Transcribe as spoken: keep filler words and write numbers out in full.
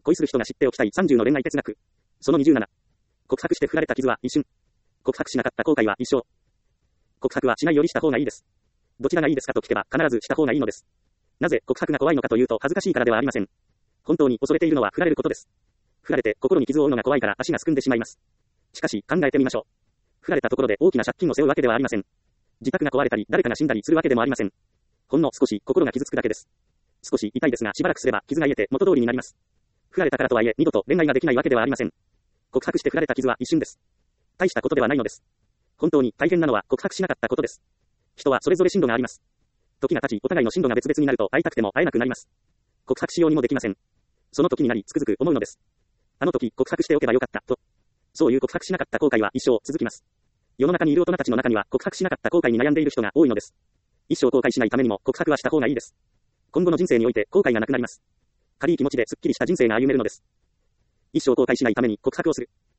恋する人が知っておきたいさんじゅうの恋愛哲学。そのにじゅうなな。告白して振られた傷は一瞬。告白しなかった後悔は一生。告白はしないよりした方がいいです。どちらがいいですかと聞けば必ずした方がいいのです。なぜ告白が怖いのかというと恥ずかしいからではありません。本当に恐れているのは振られることです。振られて心に傷を負うのが怖いから足がすくんでしまいます。しかし考えてみましょう。振られたところで大きな借金を背負うわけではありません。自宅が壊れたり誰かが死んだりするわけでもありません。ほんの少し心が傷つくだけです。少し痛いですがしばらくすれば傷が癒えて元通りになります。振られたからとはいえ二度と恋愛ができないわけではありません。告白して振られた傷は一瞬です。大したことではないのです。本当に大変なのは告白しなかったことです。人はそれぞれ進路があります。時が経ちお互いの進路が別々になると会いたくても会えなくなります。告白しようにもできません。その時になりつくづく思うのです。あの時告白しておけばよかったと。そういう告白しなかった後悔は一生続きます。世の中にいる大人たちの中には告白しなかった後悔に悩んでいる人が多いのです。一生後悔しないためにも告白はした方がいいです。今後の人生において後悔がなくなります。軽い気持ちですっきりした人生が歩めるのです。一生後悔しないために告白をする。